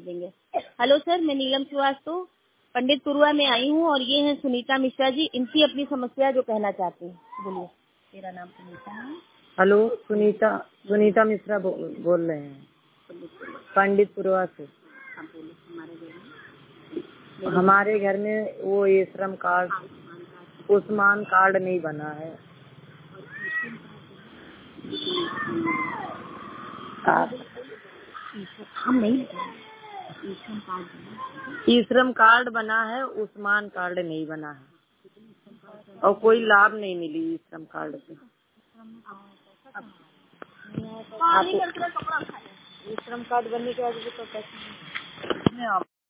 देंगे। Hello sir, मैं नीलम श्रीवास्तव पंडित पुरुआ में आई हूँ और ये हैं सुनीता मिश्रा जी। इनकी अपनी समस्या जो कहना चाहती हैं, बोलिए। तेरा नाम सुनीता है? हेलो, सुनीता मिश्रा बोल रहे हैं पंडित पुरुआ से। हमारे घर में वो ये श्रम कार्ड, आयुष्मान कार्ड नहीं बना है। ई श्रम कार्ड बना है, आयुष्मान कार्ड नहीं बना है और कोई लाभ नहीं मिली ई श्रम कार्ड से। ई श्रम कार्ड बनने के बाद